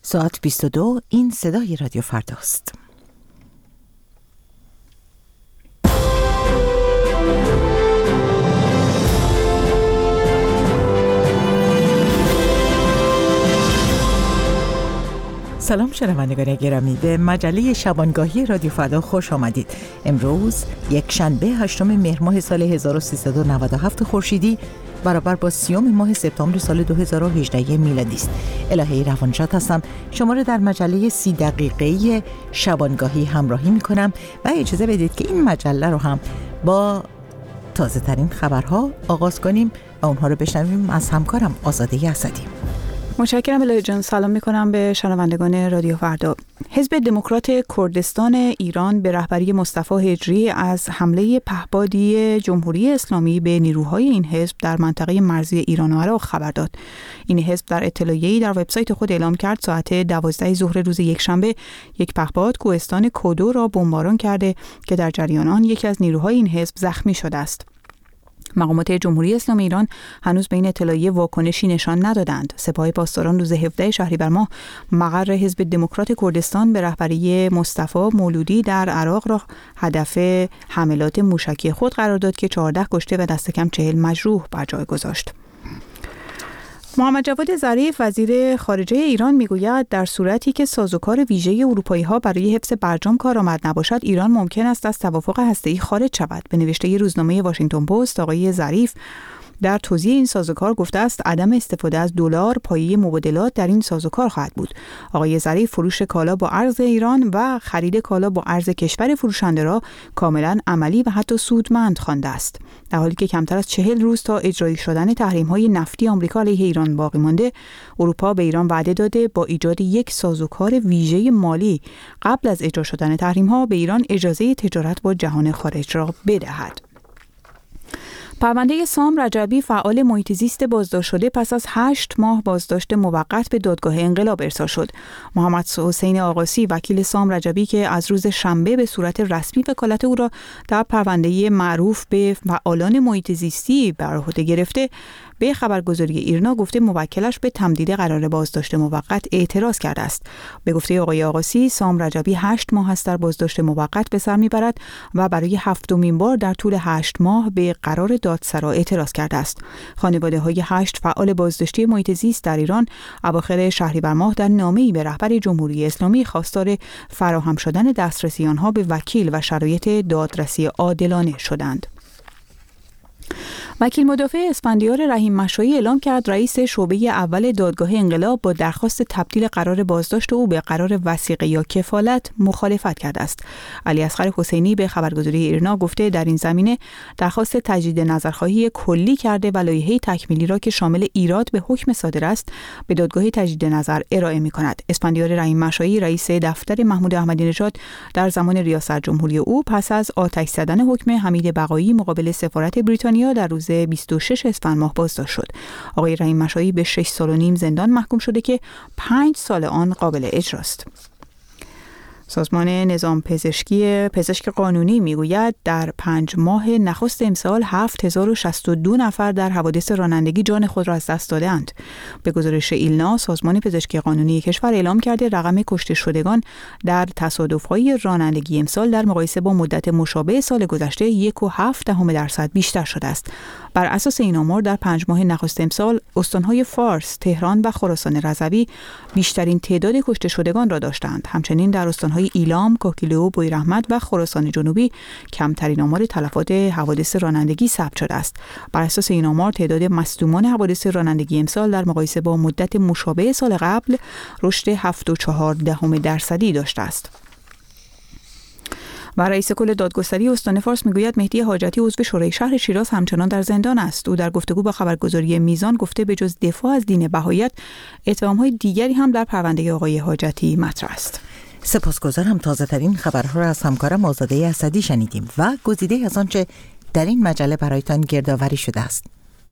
ساعت 22. این صدای رادیو فرداست. سلام شنوندگان گرامی، به مجله شبانگاهی رادیو فردا خوش آمدید. امروز یک شنبه 8 مهر ماه سال 1397 خورشیدی برابر با 30 ماه سپتامبر سال 2018 میلادی است. الهی روانشاد هستم. شما را در مجله 30 دقیقه‌ای شبانگاهی همراهی می‌کنم و اجازه بدید که این مجله رو هم با تازه ترین خبرها آغاز کنیم و اونها رو بشنویم از همکارم آزاده اسدی. متشکرم الهی جان. سلام میکنم به شنوندگان رادیو فردا. حزب دموکرات کردستان ایران به رهبری مصطفی هجری از حمله پهپادی جمهوری اسلامی به نیروهای این حزب در منطقه مرزی ایران و عراق خبر داد. این حزب در اطلاعیه‌ای در وبسایت خود اعلام کرد ساعت 12 ظهر روز یکشنبه یک پهپاد کوهستان کدو را بمباران کرده که در جریان آن یکی از نیروهای این حزب زخمی شده است. مقامات جمهوری اسلامی ایران هنوز به این اطلاعیه واکنشی نشان ندادند. سپاه پاسداران روز 17 شهریور ماه مقر حزب دموکرات کردستان به رهبری مصطفی مولودی در عراق را هدف حملات موشکی خود قرار داد که 14 کشته و دست کم 40 مجروح بر جای گذاشت. محمد جواد ظریف وزیر خارجه ایران میگوید در صورتی که سازوکار ویژه اروپایی‌ها برای حفظ برجام کارآمد نباشد، ایران ممکن است از توافق هسته‌ای خارج شود. به نوشته روزنامه واشنگتن پست، آقای ظریف در توضیح این سازوکار گفته است عدم استفاده از دلار پایه مبادلات در این سازوکار خواهد بود. آقای ظریف فروش کالا با ارز ایران و خرید کالا با ارز کشور فروشنده را کاملا عملی و حتی سودمند خوانده است. در حالی که کمتر از 40 روز تا اجرایی شدن تحریم‌های نفتی آمریکا علیه ایران باقی مانده، اروپا به ایران وعده داده با ایجاد یک سازوکار ویژه مالی قبل از اجرا شدن تحریم‌ها به ایران اجازه تجارت با جهان خارج را بدهد. پرونده سام رجبی فعال محیط زیست بازداشت شده پس از 8 ماه بازداشت موقت به دادگاه انقلاب ارسال شد. محمد حسین آقاسی وکیل سام رجبی که از روز شنبه به صورت رسمی وکالت او را در پرونده معروف به فعالان محیط زیستی بر عهده گرفته، به خبرگزاری ایرنا گفته موکلش به تمدید قرار بازداشت موقت اعتراض کرده است. به گفته آقای آقاسی، سام رجبی 8 ماه است در بازداشت موقت به سر میبرد و برای 7مین بار در طول 8 ماه به قرار دادسرا اعتراض کرده است. خانواده‌های 8 فعال بازداشتی محیط زیست در ایران اواخر شهریور ماه در نامه‌ای به رهبر جمهوری اسلامی خواستار فراهم شدن دسترسی آنها به وکیل و شرایط دادرسی عادلانه شدند. وکیل مدافع اسفندیار رحیم مشایی اعلام کرد رئیس شعبه اول دادگاه انقلاب با درخواست تبدیل قرار بازداشت او به قرار وثیقه یا کفالت مخالفت کرده است. علی اصغر حسینی به خبرگزاری ایرنا گفته در این زمینه درخواست تجدید نظرخواهی کلی کرده و لایحه تکمیلی را که شامل ایراد به حکم صادر است به دادگاه تجدید نظر ارائه می‌کند. اسفندیار رحیم مشایی رئیس دفتر محمود احمدی نژاد در زمان ریاست جمهوری او پس از آتش زدن حکم حمید بقایی مقابل سفارت بریتانیا در روز 26 اسفند ماه بازداشت شد. آقای رحیم مشایی به 6 سال و نیم زندان محکوم شده که 5 سال آن قابل اجراست. سازمان نظام پزشک قانونی میگوید در 5 ماه نخست امسال 7062 نفر در حوادث رانندگی جان خود را از دست دادند. به گزارش ایلنا، سازمان پزشکی قانونی کشور اعلام کرده رقم کشته شدگان در تصادف‌های رانندگی امسال در مقایسه با مدت مشابه سال گذشته 1.7% بیشتر شده است. بر اساس این آمار در 5 ماه نخست امسال استان‌های فارس، تهران و خراسان رضوی بیشترین تعداد کشته شدگان را داشتند. همچنین در استان‌های ایلام، کوکیلو، بویراحمد و خراسان جنوبی کمترین آمار تلفات حوادث رانندگی ثبت شده است. بر اساس این آمار تعداد مصدومان حوادث رانندگی امسال در مقایسه با مدت مشابه سال قبل رشد 7.4% داشته است. و رئیس کل دادگستری استان فارس میگوید مهدی حاجتی عضو شورای شهر شیراز همچنان در زندان است. او در گفتگو با خبرگزاری میزان گفته به جز دفاع از دین بهاییت اتهام‌های دیگری هم در پرونده آقای حاجتی مطرح است. سپاسگزارم. تازه ترین خبرها را از همکارم آزاده اسدی شنیدیم و گزیده از آنچه در این مجله برایتان گردآوری شده است.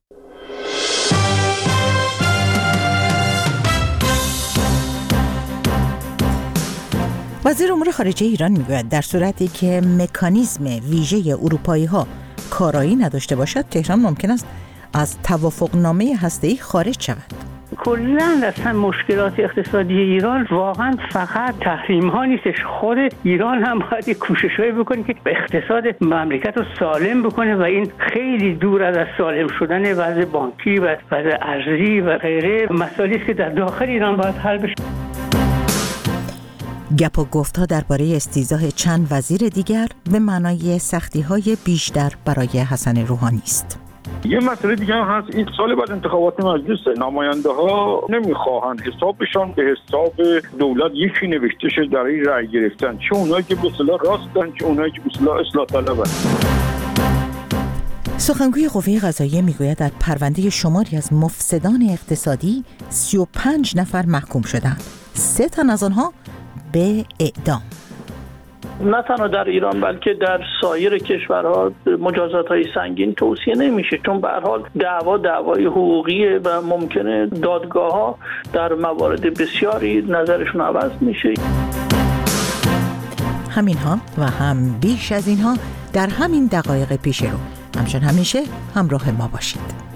وزیر امور خارجه ایران میگوید در صورتی که مکانیزم ویژه اروپایی‌ها کارایی نداشته باشد، تهران ممکن است از توافقنامه هسته‌ای خارج شود. کلاً اصلا مشکلات اقتصادی ایران واقعا فقط تحریم ها نیستش. خود ایران هم باید کوشش‌هایی بکنه که اقتصاد مملکت رو سالم بکنه و این خیلی دور از سالم شدن وضع بانکی و وضع ارزی و غیره مسائلی است که در داخل ایران باید حل بشه. گپ و گفت‌ها درباره استیضاح چند وزیر دیگر به معنای سختی‌های بیشتر برای حسن روحانی است. یه مسئله دیگه هم هست، این سال بعد انتخابات مجلس، نماینده ها نمیخواهند حسابشان به حساب دولت یکی نوشته شه در این رأی گرفتن، چه اونایی که به اصطلاح راستن چه اونایی که به اصطلاح اصلاح طلبن. سخنگوی قوه قضاییه میگوید در پرونده شماری از مفسدان اقتصادی 35 نفر محکوم شدند، 3 تن از آنها به اعدام. نه تنها در ایران بلکه در سایر کشورها مجازات‌های سنگین توصیه نمیشه، چون به هر حال دعوای حقوقیه و ممکنه دادگاه‌ها در موارد بسیاری نظرشون عوض میشه. همینها و هم بیش از اینها در همین دقایق پیش رو. همچون همیشه همراه ما باشید.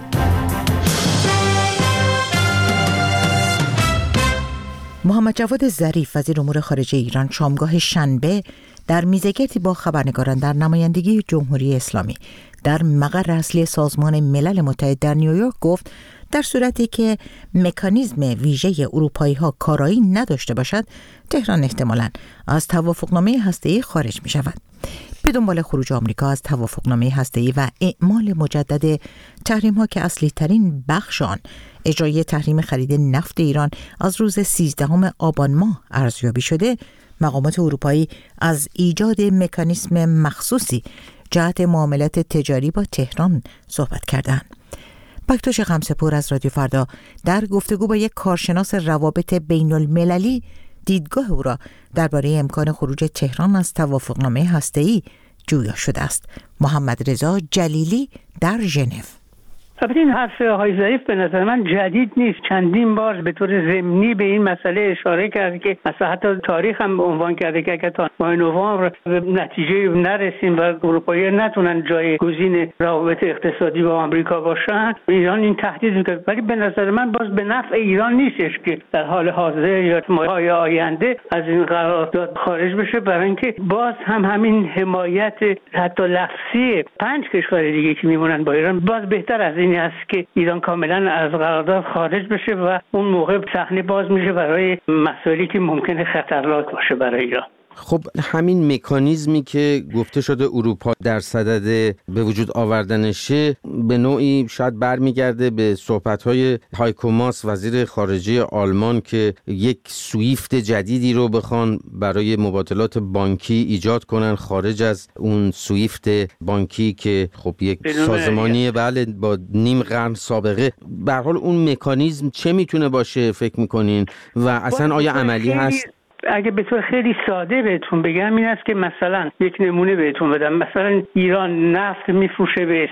محمد جواد ظریف وزیر امور خارجه ایران شامگاه شنبه در میزگردی با خبرنگاران در نمایندگی جمهوری اسلامی در مقر اصلی سازمان ملل متحد در نیویورک گفت در صورتی که مکانیزم ویژه اروپایی ها کارایی نداشته باشد، تهران احتمالاً از توافقنامه هسته‌ای خارج می شود. به دنبال خروج آمریکا از توافقنامه هسته‌ای و اعمال مجدد تحریم ها که اصلی ترین بخش آن اجرای تحریم خرید نفت ایران از روز 13 آبان ماه ارزیابی شده، مقامات اروپایی از ایجاد مکانیزم مخصوصی جهت معاملات تجاری با تهران صحبت کردند. بکتاش غمسپور از رادیو فردا در گفتگو با یک کارشناس روابط بین المللی دیدگاه او را درباره امکان خروج تهران از توافقنامه هسته‌ای جویا شده است. محمد رضا جلیلی در ژنو. این حرف آقای ظریف به نظر من جدید نیست. چندین بار به طور ضمنی به این مسئله اشاره کرده که مثلا حتی تاریخ هم عنوان کرده که اگر تا ماه نوامبر به نتیجه نرسیم و اروپایی نتونن جایگزین روابط اقتصادی با آمریکا باشن، ایران این تهدید میکنه. ولی به نظر من باز به نفع ایران نیستش که در حال حاضر یا ماهای آینده از این قرارداد خارج بشه، برای اینکه باز هم همین حمایت حتی لفظی 5 کشور دیگه که میمونن با ایران باز بهتر از این است که ایران کاملا از قرارداد خارج بشه و اون موقع صحنه باز میشه برای مسائلی که ممکنه خطرناک باشه برای ایران. خب همین مکانیزمی که گفته شده اروپا در صدد به وجود آوردنشه به نوعی شاید برمیگرده به صحبت‌های هایکو ماس وزیر خارجه آلمان که یک سویفت جدیدی رو بخوان برای مبادلات بانکی ایجاد کنن خارج از اون سویفت بانکی که خب یک سازمانی بله با نیم قرن سابقه. به هر حال اون مکانیزم چه میتونه باشه فکر میکنین و اصلا آیا عملی هست؟ اگه به طور خیلی ساده بهتون بگم این است که مثلا یک نمونه بهتون بدم، مثلا ایران نفت میفروشه به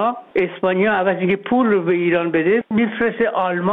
اسپانیا عوضی که پول رو به ایران بده میفرسته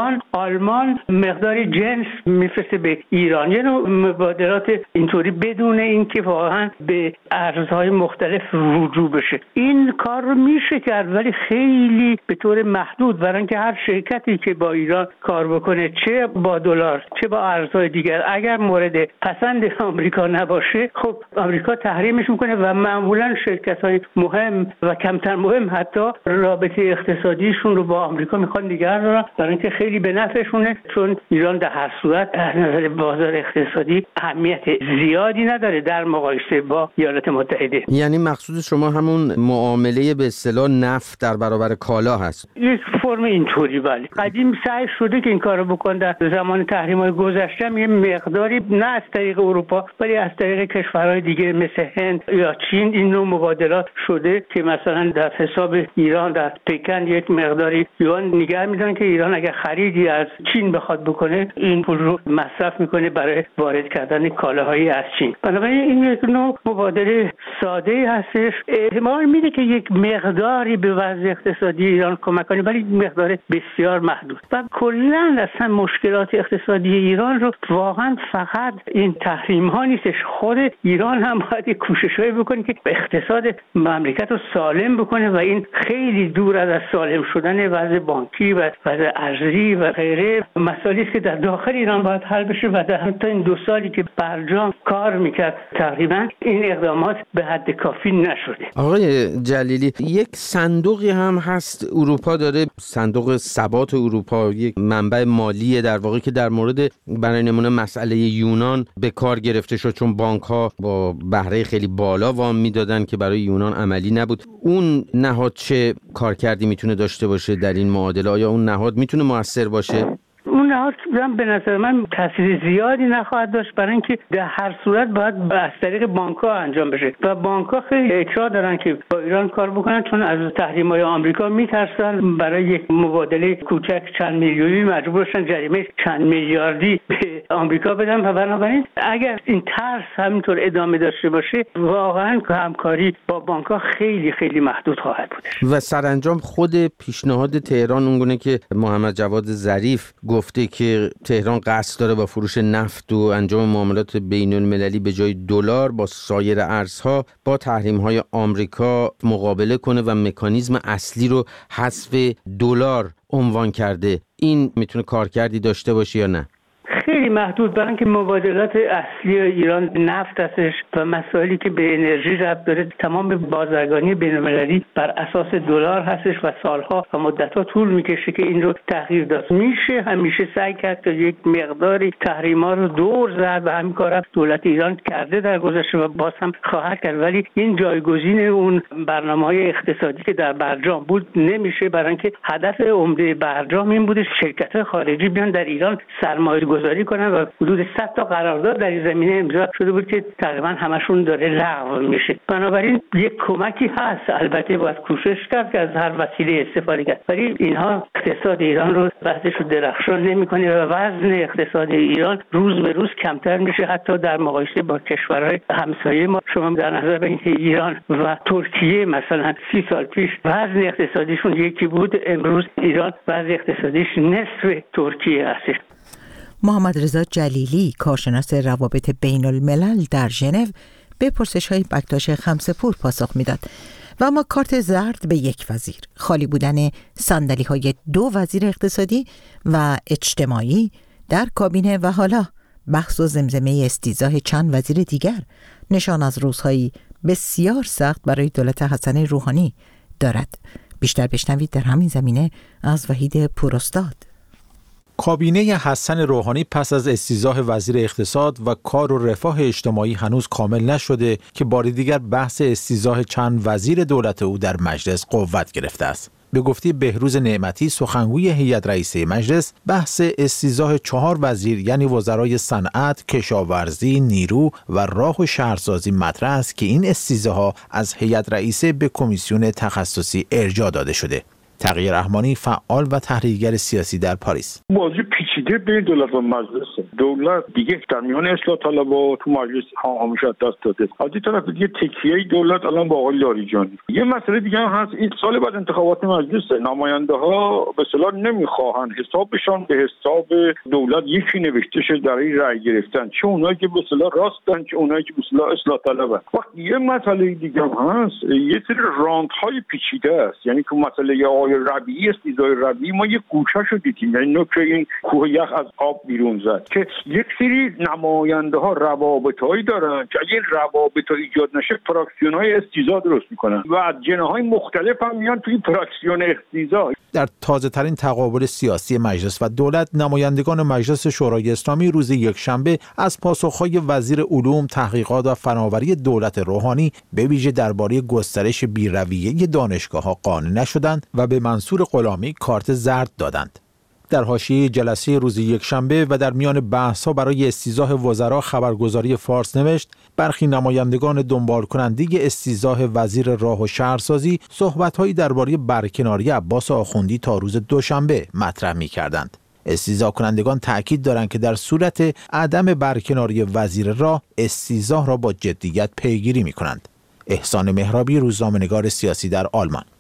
آلمان مقدار جنس میفرسته به ایران. یه نوع مبادلات اینطوری بدون اینکه واقعا به ارزهای مختلف رجوع بشه. این کار رو میشه کرد ولی خیلی به طور محدود، برای اینکه هر شرکتی که با ایران کار بکنه چه با دلار چه با ارزهای دیگر اگر مورد پسند آمریکا نباشه، خب آمریکا تحریمش میکنه و معمولا شرکت‌های مهم و کمتر مهم حتی رابطه اقتصادیشون رو با آمریکا میخوان نگه دارن، برای اینکه خیلی به نفعشونه، چون ایران در هر صورت از نظر بازار اقتصادی اهمیت زیادی نداره در مقایسه با ایالات متحده. یعنی مقصود شما همون معامله به اصطلاح نفت در برابر کالا هست؟ یک فرم اینطوری. ولی قدیم سعی شده که این کارو بکنن، در زمان تحریم‌های گذشته یه مقداری نه از طریق اروپا ولی از طریق کشورهای دیگه مثل هند یا چین این نوع مبادلات شده که مثلا در حساب ایران در پکن یک مقداری یوان نگه می‌دارن که ایران اگر خریدی از چین بخواد بکنه این پول رو مصرف میکنه برای وارد کردن کالاهایی از چین. بنابراین این یک نوع مبادله ساده هستش، احتمال میده که یک مقداری به وضع اقتصادی ایران کمک کنه ولی مقدار بسیار محدود. و کلا اصلا مشکلات اقتصادی ایران رو واقعا فقط این تحریم ها نیستش، خود ایران هم باید کوشش‌هایی بکنه که اقتصاد مملکت رو سالم بکنه و این خیلی دور از سالم شدن وضع بانکی و وضع ارزی و غیره مسائلی است که در داخل ایران باید حل بشه و در حتی این 2 سالی که برجام کار میکرد تقریبا این اقدامات به حد کافی نشده. آقای جلیلی، یک صندوقی هم هست اروپا داره، صندوق ثبات اروپا، یک منبع مالی در واقع که در مورد برای نمونه مسئله یونان به کار گرفته شد، چون بانک‌ها با بهره خیلی بالا وام میدادن که برای یونان عملی نبود. اون نهاد چه کارکردی میتونه داشته باشه در این معادله؟ آیا اون نهاد میتونه مؤثر باشه؟ اون نهاد به نظر من تاثیر زیادی نخواهد داشت، برای اینکه در هر صورت باید از طریق بانک‌ها انجام بشه و بانک‌ها خیلی اصرار دارن که با ایران کار بکنن، چون از تحریم‌های آمریکا میترسن. برای یک مبادله کوچک چند میلیونی مجبور شدن جریمه چند میلیاردی به آمریکا بدن و بنابراین اگر این ترس همینطور ادامه داشته باشه واقعا همکاری با بانک‌ها خیلی خیلی محدود خواهد بود. و سرانجام خود پیشنهاد تهران اونگونه که محمد جواد ظریف گفته که تهران قصد داره با فروش نفت و انجام معاملات بین المللی به جای دلار با سایر ارزها با تحریم‌های آمریکا مقابله کنه و مکانیزم اصلی رو حذف دلار عنوان کرده. این میتونه کارکردی داشته باشه یا نه؟ خیلی محدود، برای اینکه مبادلات اصلی ایران نفت هستش و مسائلی که به انرژی ربط داره تمام بازرگانی بین‌المللی بر اساس دلار هستش و سالها و مدت‌ها طول میکشه که این رو تغییر داد. میشه همیشه سعی کرد که یک مقداری تحریم‌ها رو دور زد و همین کارا دولت ایران کرده در گذشته و باز هم خواهد کرد، ولی این جایگزین اون برنامه‌های اقتصادی که در برجام بود نمیشه، برای اینکه هدف عمده برجام این بوده شرکت‌های خارجی بیان در ایران سرمایه‌گذاری کنن و حدود 100 تا قرارداد در این زمینه امضا شده بود که تقریبا همشون داره لغو میشه. بنابراین یک کمکی هست، البته باید کوشش کرد که از هر وسیله استفاده کرد، ولی اینها اقتصاد ایران رو بعدش رو درخشان نمی‌کنه و وزن اقتصاد ایران روز به روز کمتر میشه، حتی در مقایسه با کشورهای همسایه ما. شما در نظر بگیرید ایران و ترکیه مثلا 30 سال پیش وزن اقتصادیشون یکی بود، امروز ایران وزن اقتصادیش نصف ترکیه است. محمد رضا جلیلی، کارشناس روابط بین الملل در ژنو، به پرسش‌های بکتاش خمسه‌پور پاسخ میداد. و اما کارت زرد به یک وزیر، خالی بودن صندلی‌های 2 وزیر اقتصادی و اجتماعی در کابینه و حالا بحث و زمزمه استیضاح چند وزیر دیگر نشان از روزهایی بسیار سخت برای دولت حسن روحانی دارد. بیشتر بشنوید در همین زمینه از وحید پوراستاد. کابینه حسن روحانی پس از استیضاح وزیر اقتصاد و کار و رفاه اجتماعی هنوز کامل نشده که بار دیگر بحث استیضاح چند وزیر دولت او در مجلس قوت گرفته است. به گفته بهروز نعمتی، سخنگوی هیئت رئیسه مجلس، بحث استیضاح 4 وزیر یعنی وزرای صنعت، کشاورزی، نیرو و راه و شهرسازی مطرح است که این استیضاح‌ها از هیئت رئیسه به کمیسیون تخصصی ارجاع داده شده. تقی رحمانی، فعال و تحلیلگر سیاسی در پاریس: بازی پیچیده بین دولت و مجلس. دولت دیگه در میان اصلاح طلبها تو مجلس همیشه دست داده. از این طرف دیگه تکیه دولت الان با آقای لاریجانی. یه مسئله دیگه هم هست، این سال بعد انتخابات مجلس، نماینده‌ها به اصطلاح نمیخواهن حسابشان به حساب دولت یکی نوشته شه در این رأی گرفتن، چه اونایی که به اصطلاح راستن چه اونایی که به اصطلاح اصلاح طلبن. وقت یه مسئله دیگه هم هست، یه سری راندهای پیچیده است، یعنی که مسئله ربیعی استیضاح ربیعی ما یک گوشه‌شو دیدیم، یعنی نوک این کوه یخ از آب بیرون زد که یک سری نماینده‌ها روابطایی دارن که اگه این روابط ایجاد نشه فراکسیون‌های استیضاح درست میکنن و از جناح‌های مختلف هم میان توی فراکسیون استیضاح. در تازه‌ترین تقابل سیاسی مجلس و دولت، نمایندگان مجلس شورای اسلامی روز یکشنبه از پاسخ‌های وزیر علوم، تحقیقات و فناوری دولت روحانی به ویژه درباره گسترش بی‌رویه دانشگاه‌ها قانع نشدند و به منصور غلامی کارت زرد دادند. در حاشیه جلسه روز یکشنبه و در میان بحث‌ها برای استیضاح وزرا، خبرگزاری فارس نوشت برخی نمایندگان دنبال کننده استیضاح وزیر راه و شهرسازی صحبت‌هایی درباره برکناری عباس آخوندی تا روز دوشنبه مطرح می‌کردند. استیضاح کنندگان تأکید دارند که در صورت عدم برکناری وزیر راه، استیضاح را با جدیت پیگیری می‌کنند. احسان مهرابی، روزنامه‌نگار سیاسی در آلمان.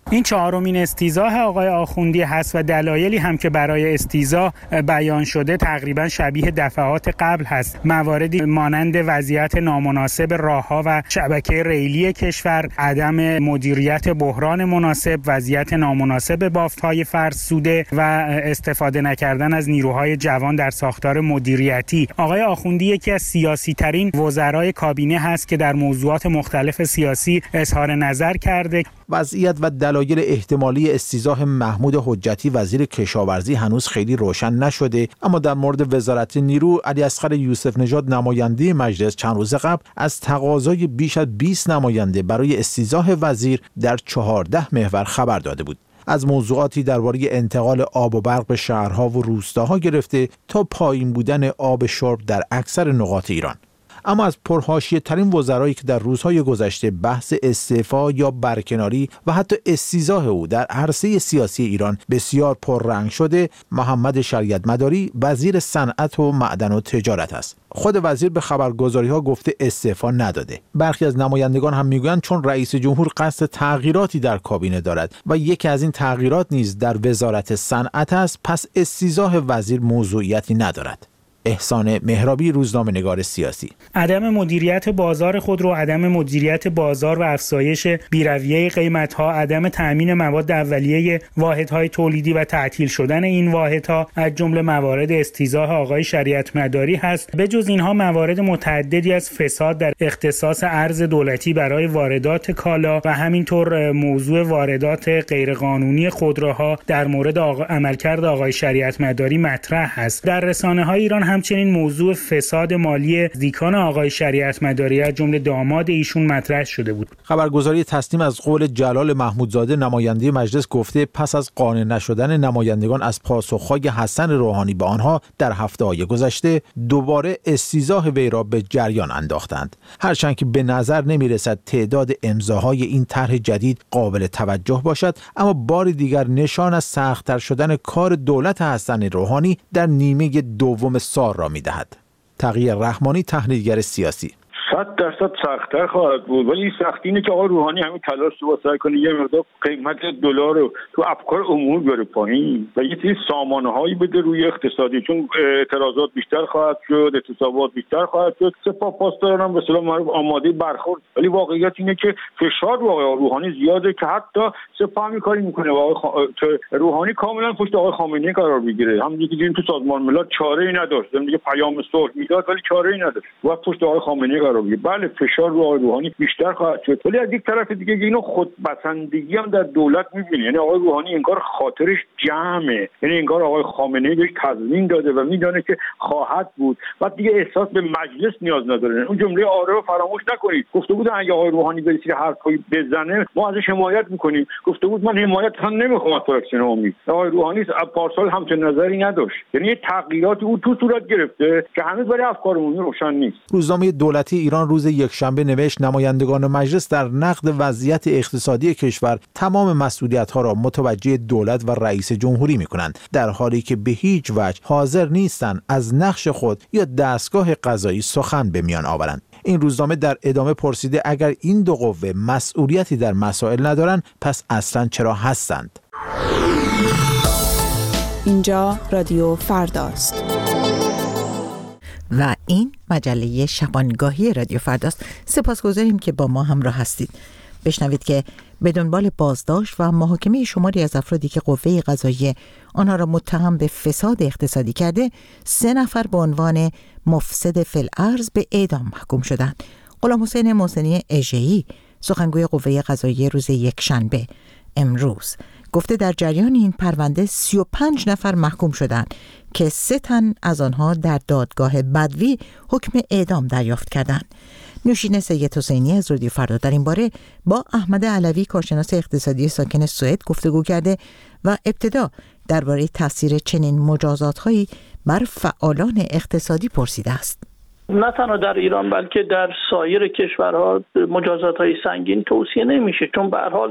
این چهارمین استیضاح آقای آخوندی هست و دلایلی هم که برای استیضاح بیان شده تقریبا شبیه دفعات قبل هست. مواردی مانند وضعیت نامناسب راه‌ها و شبکه ریلی کشور، عدم مدیریت بحران مناسب، وضعیت نامناسب بافت‌های فرسوده و استفاده نکردن از نیروهای جوان در ساختار مدیریتی. آقای آخوندی یکی از سیاسی‌ترین وزرای کابینه هست که در موضوعات مختلف سیاسی اظهار نظر کرده. وضعیت و دلایل احتمالی استیضاح محمود حجتی وزیر کشاورزی هنوز خیلی روشن نشده، اما در مورد وزارت نیرو، علی اصغر یوسف نژاد نماینده مجلس چند روز قبل از تقاضای بیش از 20 نماینده برای استیضاح وزیر در 14 محور خبر داده بود. از موضوعاتی درباره انتقال آب و برق به شهرها و روستاها گرفته تا پایین بودن آب شرب در اکثر نقاط ایران. اما از پرحاشیه ترین وزرایی که در روزهای گذشته بحث استعفا یا برکناری و حتی استیضاح او در عرصه سیاسی ایران بسیار پررنگ شده، محمد شریعت مداری وزیر صنعت و معدن و تجارت است. خود وزیر به خبرگزاری‌ها گفته استعفا نداده. برخی از نمایندگان هم میگویند چون رئیس جمهور قصد تغییراتی در کابینه دارد و یکی از این تغییرات نیز در وزارت صنعت است، پس استیضاح وزیر موضوعیتی ندارد. احسان مهرابی، روزنامه‌نگار سیاسی. عدم مدیریت بازار خودرو، عدم مدیریت بازار و افزایش بی‌رویه قیمت‌ها، عدم تأمین مواد اولیه واحدهای تولیدی و تعطیل شدن این واحدها از جمله موارد استیضاح آقای شریعت مداری هست. به جز اینها موارد متعددی از فساد در اختصاص ارز دولتی برای واردات کالا و همینطور موضوع واردات غیرقانونی خودروها در مورد عملکرد آقای شریعت مداری مطرح است. در رسانه‌های ایران همچنین موضوع فساد مالی دیکان آقای شریعت مداری از جمله داماد ایشون مطرح شده بود. خبرگزاری تسنیم از قول جلال محمودزاده نماینده مجلس گفته پس از قانع نشدن نمایندگان از پاسخهای حسن روحانی به آنها در هفته‌های گذشته، دوباره استیضاح وی را به جریان انداختند. هرچند که به نظر نمی‌رسد تعداد امضاهای این طرح جدید قابل توجه باشد، اما بار دیگر نشان از سخت‌تر شدن کار دولت حسن روحانی در نیمه دوم سال را می‌دهد. تقی رحمانی، تحلیلگر سیاسی: 100% سخت‌تر خواهد بود، ولی این سختی اینه که آقای روحانی همین تلاش رو سعی کنه یه مقدار قیمت دلار رو تو افکار عمومی بره پایین و یه سری سامانه‌هایی بده روی اقتصادی، چون اعتراضات بیشتر خواهد شد، اعتصابات بیشتر خواهد شد. سپاه پاسداران هم به اصطلاح معروف آماده برخورد، ولی واقعیت اینه که فشار رو آقای روحانی زیاده که حتی سپاه هم کاری میکنه و آقای روحانی کاملا پشت آقای خامنه‌ای قرار بگیره. هم دیگه تو سازمان ملل چاره‌ای نداشت، دیگه پیام صلح میداد ولی چاره‌ای نداشت و پشت آقای خامنه‌ای قرار بگیره. بله فشار رو آقای روحانی بیشتر خواهد شد، ولی از یک طرف دیگه اینو خودپسندگی هم در دولت می‌بینه. یعنی آقای روحانی انگار خاطرش جمعه، یعنی انگار آقای خامنه‌ای بهش تضمین داده و میدونه که خواهد بود، بعد دیگه احساس به مجلس نیاز نداره. اون جمله آره رو فراموش نکنید. گفته بود اگه آقای روحانی برسه حرفی بزنه ما ازش حمایت می‌کنیم. گفته بود من حمایت هم نمی‌خوام از فراکسیون امید. آقای روحانی پارسال همچین نظری نداشت. یعنی تغییراتی او تو صورت گرفته که هنوز برای افکار عمومی روشن نیست. روزنامه دولتی ایران روز یکشنبه نوشت نمایندگان مجلس در نقد وضعیت اقتصادی کشور تمام مسئولیت‌ها را متوجه دولت و رئیس جمهوری می‌کنند، در حالی که به هیچ وجه حاضر نیستند از نقش خود یا دستگاه قضایی سخن به میان آورند. این روزنامه در ادامه پرسیده اگر این دو قوه مسئولیتی در مسائل ندارند پس اصلاً چرا هستند؟ اینجا رادیو فرداست و این مجله شبانگاهی رادیو فرداست. سپاسگزاریم که با ما همراه هستید. بشنوید که به دنبال بازداشت و محاکمه شماری از افرادی که قوه قضاییه آنها را متهم به فساد اقتصادی کرده، 3 نفر به عنوان مفسد فی الارض به اعدام محکوم شدند. غلامحسین محسنی اژه‌ای، سخنگوی قوه قضاییه، روز یکشنبه امروز گفته در جریان این پرونده 35 نفر محکوم شدند که 3 تن از آنها در دادگاه بدوی حکم اعدام دریافت کردند. نوشین سید حسینی از رادیو فردا در این باره با احمد علوی، کارشناس اقتصادی ساکن سوئد، گفتگو کرده و ابتدا درباره تاثیر چنین مجازات‌هایی بر فعالان اقتصادی پرسیده است. نه تنها در ایران بلکه در سایر کشورها مجازات‌های سنگین توصیه نمیشه، چون به هر حال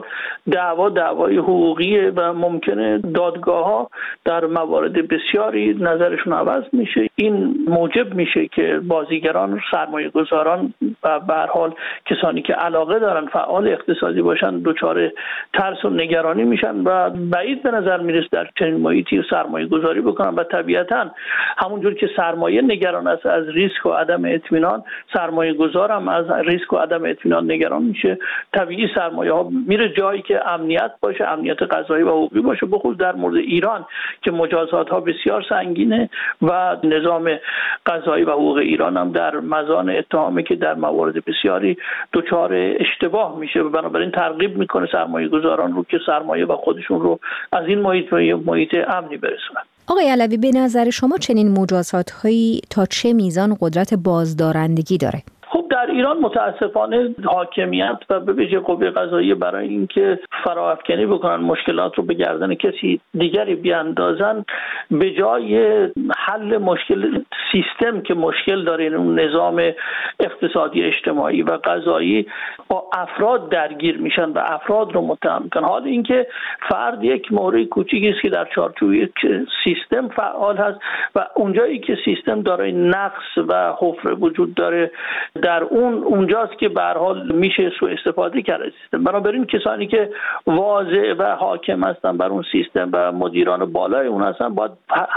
دعوای حقوقی و ممکنه دادگاه‌ها در موارد بسیاری نظرشون عوض میشه. این موجب میشه که بازیگران، سرمایه‌گذاران و به هر حال کسانی که علاقه دارن فعال اقتصادی باشن دچار ترس و نگرانی میشن و بعید به نظر میرسه در چنین محیطی سرمایه‌گذاری بکنن و طبیعتاً همونجور که سرمایه نگران است از ریسک و عدم اطمینان، سرمایه‌گذار هم از ریسک و عدم اطمینان نگران میشه. طبیعی سرمایه‌ها میره جایی که امنیت باشه، امنیت غذایی و حقوقی باشه، بخصوص در مورد ایران که مجازات‌ها بسیار سنگینه و نظام قضایی و حقوق ایران هم در مزان اتهامی که در موارد بسیاری دچار اشتباه میشه و بنابراین ترغیب میکنه سرمایه‌گذاران رو که سرمایه و خودشون رو از این محیط امنی برسونن. آقای علوی، به نظر شما چنین مجازات‌هایی تا چه میزان قدرت بازدارندگی داره؟ خب در ایران متاسفانه حاکمیت و به ویژه قوه قضاییه برای اینکه فراافکنی بکنن مشکلات رو به گردن کسی دیگری بیاندازن، به جای حل مشکل سیستم که مشکل داره، اون نظام اقتصادی اجتماعی و قضایی، با افراد درگیر میشن و افراد رو متهم میکنن. حال اینکه فرد یک مورد کوچیکی است که در چارچوب یک سیستم فعال هست و اونجایی که سیستم دارای نقص و حفره وجود داره در اونجاست که به هر حال میشه سوء استفاده کرد سیستم. بنابراین کسانی که واضح و حاکم هستن بر اون سیستم و مدیران بالای اون هستن باید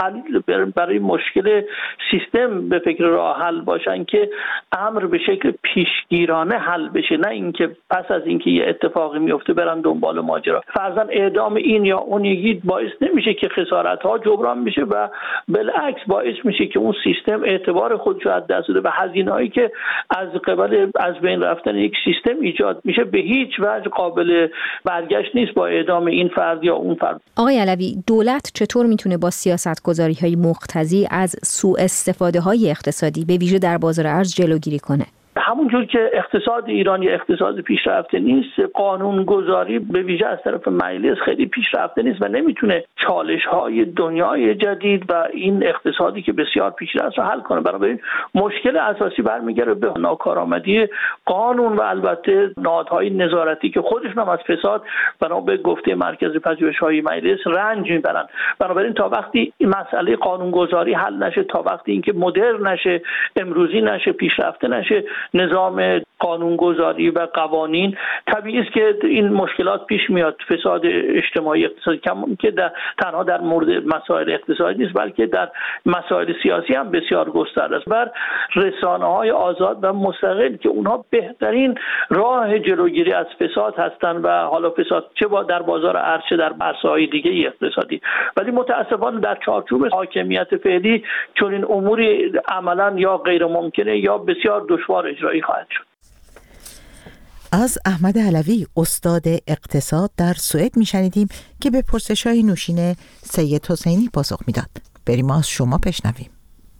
برای مشکل سیستم به فکر راه حل باشن که امر به شکل پیشگیرانه حل بشه، نه اینکه پس از اینکه یه اتفاقی میفته برن دنبال ماجرا. فرضاً اعدام این یا اون یکی باعث نمیشه که خسارت ها جبران بشه و بالعکس باعث میشه که اون سیستم اعتبار خودش رو از دست بده و هزینه‌هایی که از قبل از بین رفتن یک سیستم ایجاد میشه به هیچ وجه قابل برگشت نیست با اعدام این فرد یا اون فرد. آقای علوی، دولت چطور میتونه با سیاست‌گذاری‌های مقتضی از سوء استفاده‌های اقتصادی به ویژه در بازار ارز جلوگیری کنه؟ همونجور که اقتصاد ایران یه اقتصاد پیشرفته نیست، قانونگذاری به ویژه از طرف مجلس خیلی پیشرفته نیست و نمیتونه چالش‌های دنیای جدید و این اقتصادی که بسیار پیشرفته رو حل کنه. بنابراین مشکل اساسی برمیگره به ناکارآمدی قانون و البته نهادهای نظارتی که خودشون هم از فساد بنا به گفته مرکز پژوهش‌های مجلس رنج میبرن. بنابراین تا وقتی این مسئله قانونگذاری حل نشه، تا وقتی اینکه مدرن نشه، امروزی نشه، پیشرفته نشه نظام قانونگذاری و قوانین، طبیعی است که این مشکلات پیش میاد. فساد اجتماعی اقتصادی که تنها در مورد مسائل اقتصادی نیست بلکه در مسائل سیاسی هم بسیار گسترده است. بر رسانه‌های آزاد و مستقل که اونها بهترین راه جلوگیری از فساد هستند و حالا فساد چه در بازار ارز چه در عرصه‌های دیگه اقتصادی، ولی متأسفانه در چارچوب حاکمیت فعلی چون این اموری عملاً یا غیر ممکنه یا بسیار دشوار اجرایی خواهد شد. از احمد علوی، استاد اقتصاد در سوئد میشنیدیم که به پرسش‌های نوشین سید حسینی پاسخ میداد. بریم از شما بشنویم.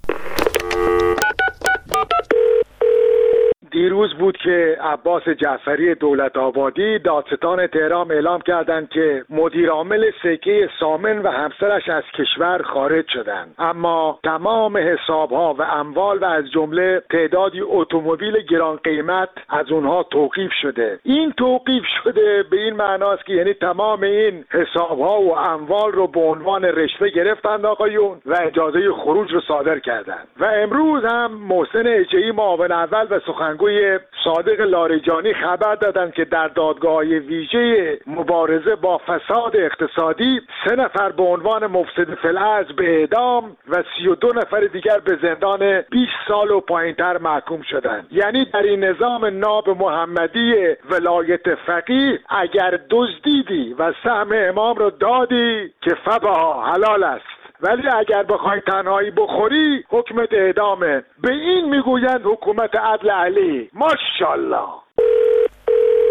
دیروز بود که عباس جعفری دولت آبادی دادستان تهران اعلام کردند که مدیر عامل سکه سامن و همسرش از کشور خارج شدند، اما تمام حسابها و اموال و از جمله تعدادی اتومبیل گران قیمت از اونها توقیف شده. این توقیف شده به این معناست که یعنی تمام این حسابها و اموال رو به عنوان رشوه گرفتند آقایون و اجازه خروج رو صادر کردند. و امروز هم محسن اجهی معاون اول و سخنگوی صادق لاریجانی خبر دادند که در دادگاه‌های ویژه مبارزه با فساد اقتصادی 3 نفر به عنوان مفسد فی الارض به اعدام و 32 نفر دیگر به زندان 20 سال و پایین‌تر محکوم شدند. یعنی در این نظام ناب محمدی ولایت فقیه اگر دزدیدی و سهم امام رو دادی که فبها حلال است، ولی اگر بخوای تنهایی بخوری حکمت اعدامه. به این میگویند حکومت عدل علی. ماشاءالله.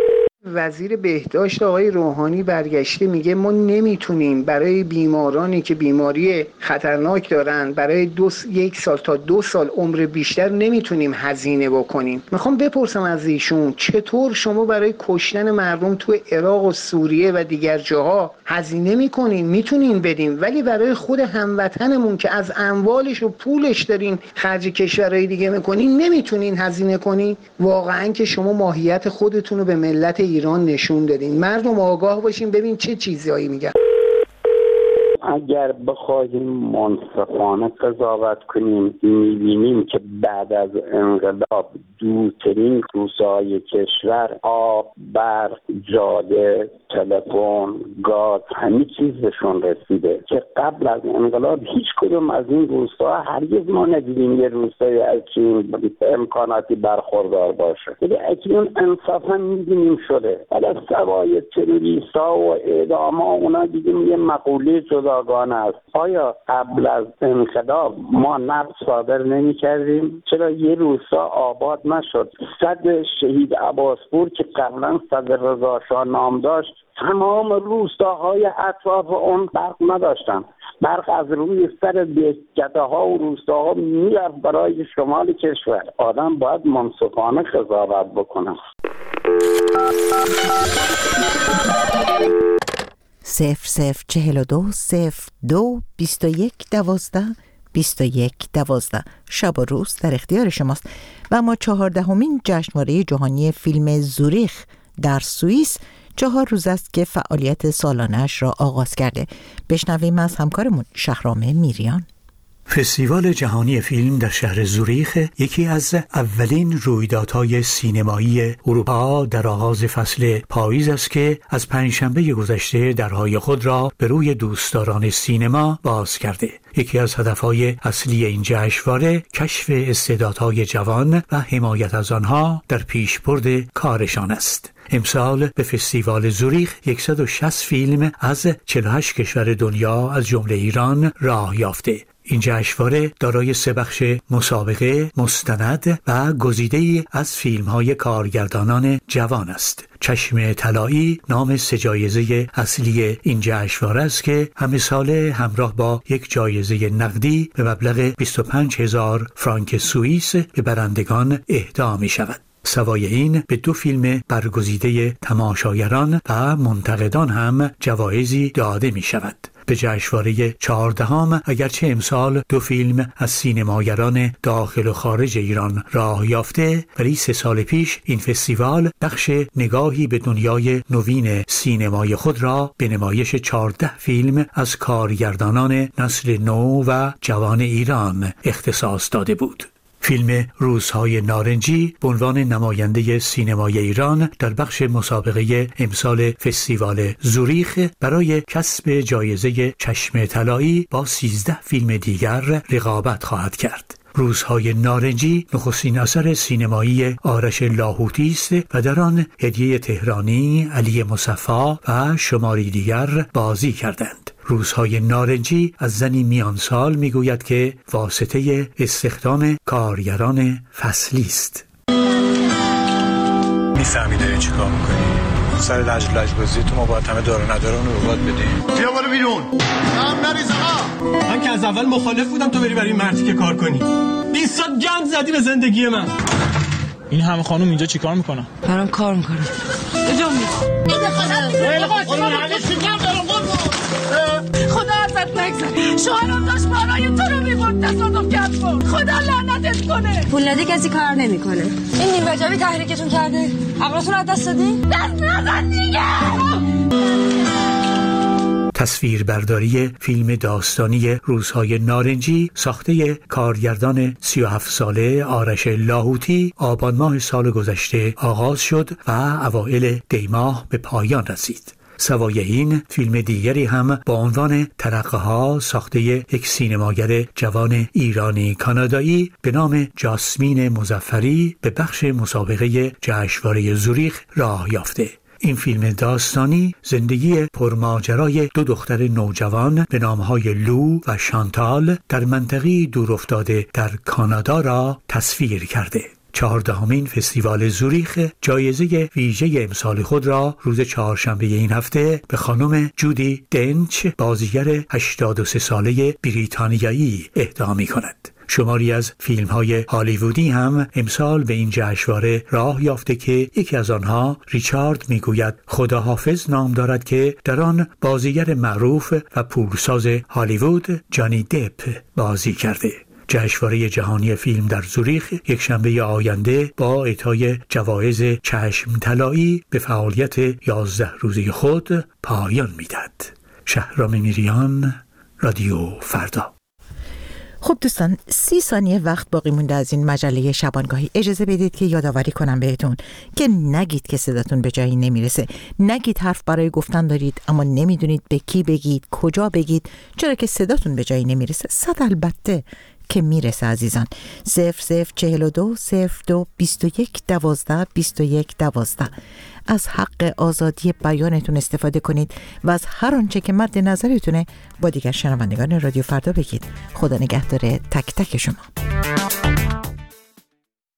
وزیر بهداشت آقای روحانی برگشته میگه ما نمیتونیم برای بیمارانی که بیماری خطرناک دارن برای 1 سال تا 2 سال عمر بیشتر نمیتونیم هزینه بکنیم. میخوام بپرسم از ایشون چطور شما برای کشتن مردم تو عراق و سوریه و دیگر جاها هزینه میکنین، میتونین بدین، ولی برای خود هموطنمون که از اموالش و پولش دارین خرج کشورهای دیگه میکنین نمیتونین هزینه کنین؟ واقعا که شما ماهیت خودتون رو به ملت ایران نشون دادین. مردم آگاه باشین ببین چه چیزایی میگن. اگر بخواهیم منصفانه قضاوت کنیم میبینیم که بعد از انقلاب دورترین روزهای کشور آب، برق، جاده، تلفن، گاز همه چیز بهشون رسیده که قبل از انقلاب هیچ کدوم از این روزها هرگز ما ندیدیم یه روزهای از چین امکاناتی برخوردار باشه. ولی اکنون انصافا میبینیم شده. حالا سوای تروریست‌ها و اعدام‌ها اونا دیگه یه مقوله جداگانه است. آیا قبل از انقلاب ما نفت صادر نمی کردیم؟ چرا یه روستا آباد نشد؟ صد شهید عباسپور که قبلا صد رضا شاه نام داشت تمام روستاهای اطراف اون برق نداشتن. برق از روی سر دهکده ها و روستاها میرفت برای شمال کشور. آدم باید منصفانه قضاوت بکنه. 0042 02 21 12 21 12 شب و روز در اختیار شماست. و ما 14مین جشنواره جهانی فیلم زوریخ در سوئیس 4 روز است که فعالیت سالانه‌اش را آغاز کرده. بشنویم از همکارمون شهرام میریان. فستیوال جهانی فیلم در شهر زوریخ یکی از اولین رویدادهای سینمایی اروپا در آغاز فصل پاییز است که از پنجشنبه گذشته درهای خود را به روی دوستداران سینما باز کرده. یکی از هدفهای اصلی این جشنواره کشف استعدادهای جوان و حمایت از آنها در پیشبرد کارشان است. امسال به فستیوال زوریخ 160 فیلم از 48 کشور دنیا از جمله ایران راه یافته. این جشنواره دارای 3 بخش مسابقه، مستند و گزیده‌ای از فیلم‌های کارگردانان جوان است. چشم طلایی نام 3 جایزه اصلی این جشنواره است که همه ساله همراه با یک جایزه نقدی به مبلغ 25,000 فرانک سوئیس به برندگان اهدا می‌شود. سوای این به 2 فیلم برگزیده تماشاگران و منتقدان هم جوایزی داده می شود. به جشنواره 14 اگرچه امسال 2 فیلم از سینماگران داخل و خارج ایران راه یافته، ولی 3 سال پیش این فستیوال بخش نگاهی به دنیای نوین سینمای خود را به نمایش 14 فیلم از کارگردانان نسل نو و جوان ایران اختصاص داده بود. فیلم روزهای نارنجی به عنوان نماینده سینمای ایران در بخش مسابقه امسال فستیوال زوریخ برای کسب جایزه چشم طلایی با 13 فیلم دیگر رقابت خواهد کرد. روزهای نارنجی نخستین اثر سینمایی آرش لاهوتی است و در آن هدیه تهرانی، علی مصفا و شماری دیگر بازی کردند. روزهای نارنجی از زنی میان سال میگوید که واسطه استخدام کارگران فصلی است. میفهمی داری چی کار میکنی؟ سر لجبازی تو ما باید همه داره نداره اونو رو باید بدیم. بیا برو بیرون. هم نریز آقا. من که از اول مخالف بودم تو بری برای این مرتی که کار کنی. 20 سال گند زدی به زندگی من. این همه خانم اینجا چی کار میکنن؟ برام کار میکنن. کجا میری؟ خدا ازت نگذره. شوهرم داشت بالای تو رو میبرد تصادف کرد. خدا لعنتت کنه. پول نده کسی کار نمیکنه. این نیم وجبی تحریکتون کرده. عقلتون از دست دادین؟ دست نزن دیگه. تصویربرداری فیلم داستانی روزهای نارنجی ساخته کارگردان 37 ساله آرش لاهوتی آبان ماه سال گذشته آغاز شد و اوایل دی ماه به پایان رسید. سوای این فیلم دیگری هم با عنوان ترقه‌ها ساخته یک سینماگر جوان ایرانی کانادایی به نام جاسمین مظفری به بخش مسابقه جشنواره زوریخ راه یافته. این فیلم داستانی زندگی پرماجرای 2 دختر نوجوان به نامهای لو و شانتال در منطقه‌ای دورافتاده در کانادا را تصویر کرده. 14مین فستیوال زوریخ جایزه ویژه امسال خود را روز چهارشنبه این هفته به خانم جودی دنچ، بازیگر 83 ساله بریتانیایی اهدا می‌کند. شماری از فیلم‌های هالیوودی هم امسال به این جشنواره راه یافته که یکی از آنها ریچارد میگوید خداحافظ نام دارد که در آن بازیگر معروف و پولساز هالیوود جانی دپ بازی کرده. جشنواره جهانی فیلم در زوریخ یکشنبه آینده با اعطای جوایز چشم طلایی به فعالیت 11 روزه خود پایان می‌دهد. شهرام میریان، رادیو فردا. خب دوستان، 30 ثانیه وقت باقی مونده از این مجله شبانگاهی. اجازه بدید که یادآوری کنم بهتون که نگید که صداتون به جایی نمیرسه، نگید حرف برای گفتن دارید اما نمیدونید به کی بگید، کجا بگید، چرا که صداتون به جایی نمیرسه. صد البته که میرسه عزیزان. 0042 02 21 12 21 12. از حق آزادی بیانتون استفاده کنید و از هر آنچه که مد نظرتونه با دیگر شنوندگان رادیو فردا بگید. خدا نگهدار تک تک شما.